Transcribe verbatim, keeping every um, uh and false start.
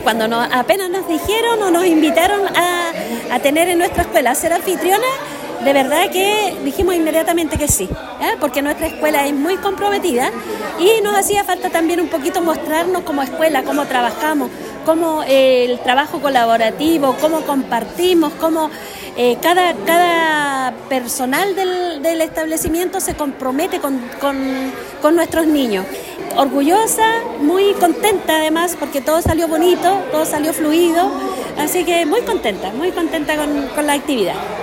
Cuando nos, apenas nos dijeron o nos invitaron a, a tener en nuestra escuela a ser anfitriona, de verdad que dijimos inmediatamente que sí, ¿eh? Porque nuestra escuela es muy comprometida y nos hacía falta también un poquito mostrarnos como escuela, cómo trabajamos, cómo eh, el trabajo colaborativo, cómo compartimos, cómo eh, cada, cada personal del, del establecimiento se compromete con, con, con nuestros niños. Orgullosa, muy contenta además, porque todo salió bonito, todo salió fluido, así que muy contenta, muy contenta con, con la actividad.